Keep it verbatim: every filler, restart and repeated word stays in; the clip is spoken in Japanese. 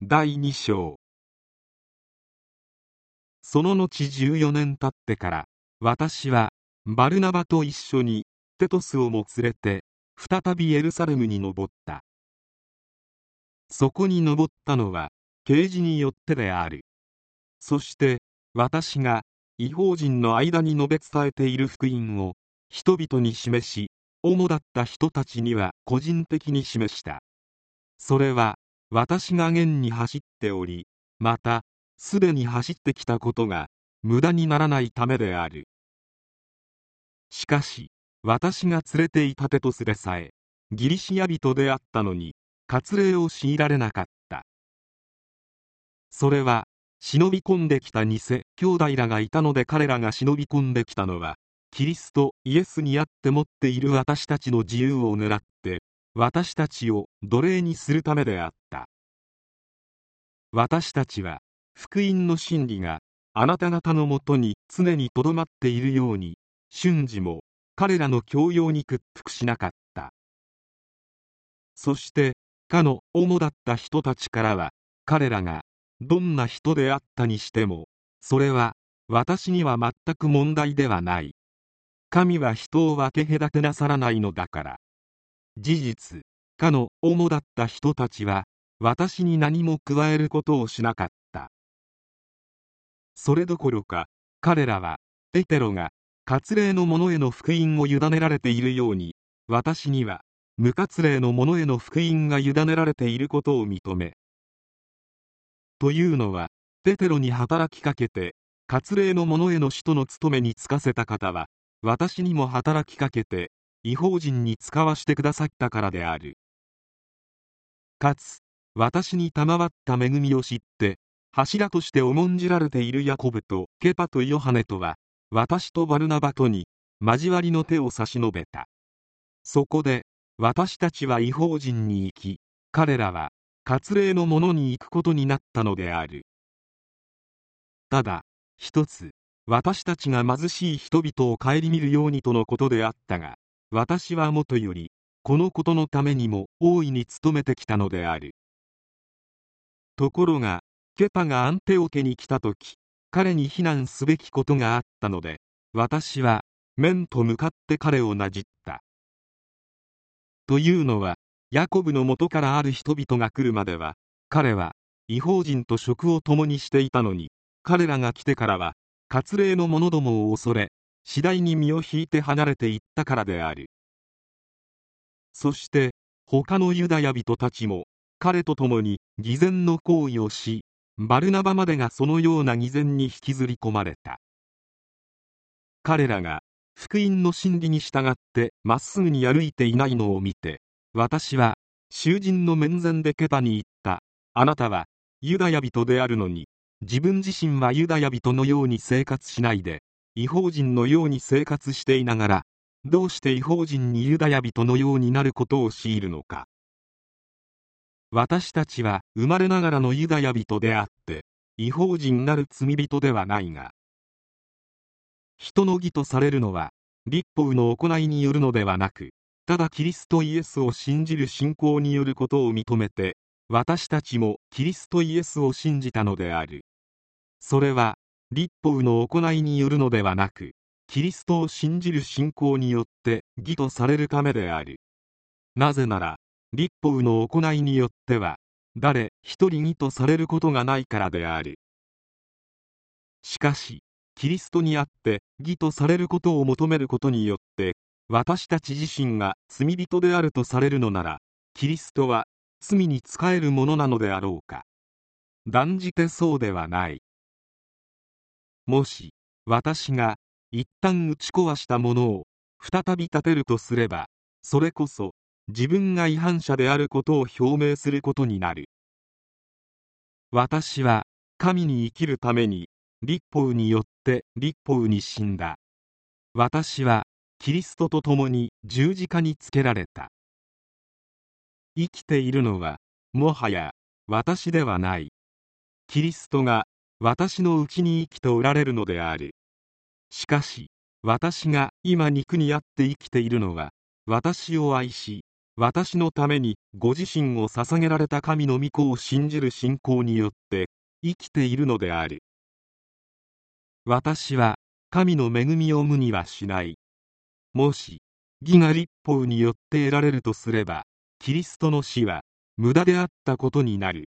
だいに章。その後じゅうよねん経ってから、私はバルナバと一緒にテトスをも連れて再びエルサレムに登った。そこに登ったのは啓示によってである。そして私が異邦人の間に述べ伝えている福音を人々に示し、主だった人たちには個人的に示した。それは私が現に走っており、またすでに走ってきたことが無駄にならないためである。しかし私が連れていたテトスでさえギリシア人であったのに割礼を強いられなかった。それは忍び込んできた偽兄弟らがいたので、彼らが忍び込んできたのはキリストイエスにあって持っている私たちの自由を狙って私たちを奴隷にするためであった。私たちは福音の真理があなた方のもとに常にとどまっているように瞬時も彼らの教養に屈服しなかった。そしてかの主だった人たちからは、彼らがどんな人であったにしてもそれは私には全く問題ではない。神は人を分け隔てなさらないのだから。事実、かの主だった人たちは私に何も加えることをしなかった。それどころか彼らはペテロが割礼の者への福音を委ねられているように、私には無割礼の者への福音が委ねられていることを認め、というのはペテロに働きかけて割礼の者への使徒の務めに就かせた方は私にも働きかけて異邦人に使わしてくださったからである。かつ私に賜った恵みを知って柱として重んじられているヤコブとケパとヨハネとは私とバルナバとに交わりの手を差し伸べた。そこで私たちは異邦人に行き、彼らは割礼の者に行くことになったのである。ただ一つ、私たちが貧しい人々を顧みるようにとのことであったが、私はもとよりこのことのためにも大いに努めてきたのである。ところがケパがアンテオケに来たとき、彼に非難すべきことがあったので、私は面と向かって彼をなじった。というのは、ヤコブの元からある人々が来るまでは、彼は異邦人と食を共にしていたのに、彼らが来てからは割礼の者どもを恐れ、次第に身を引いて離れていったからである。そして他のユダヤ人たちも彼と共に偽善の行為をし、バルナバまでがそのような偽善に引きずり込まれた。彼らが福音の真理に従ってまっすぐに歩いていないのを見て、私は囚人の面前でケパに言った。あなたはユダヤ人であるのに、自分自身はユダヤ人のように生活しないで異邦人のように生活していながら、どうして異邦人にユダヤ人のようになることを強いるのか。私たちは生まれながらのユダヤ人であって異邦人なる罪人ではないが、人の義とされるのは律法の行いによるのではなく、ただキリストイエスを信じる信仰によることを認めて、私たちもキリストイエスを信じたのである。それは律法の行いによるのではなく、キリストを信じる信仰によって義とされるためである。なぜなら律法の行いによっては誰一人義とされることがないからである。しかしキリストにあって義とされることを求めることによって私たち自身が罪人であるとされるのなら、キリストは罪に仕えるものなのであろうか。断じてそうではない。もし私が一旦打ち壊したものを再び建てるとすれば、それこそ自分が違反者であることを表明することになる。私は神に生きるために律法によって律法に死んだ。私はキリストと共に十字架につけられた。生きているのはもはや私ではない。キリストが私のうちに生きておられるのである。しかし私が今肉にあって生きているのは、私を愛し私のためにご自身を捧げられた神の御子を信じる信仰によって生きているのである。私は神の恵みを無にはしない。もし義が律法によって得られるとすれば、キリストの死は無駄であったことになる。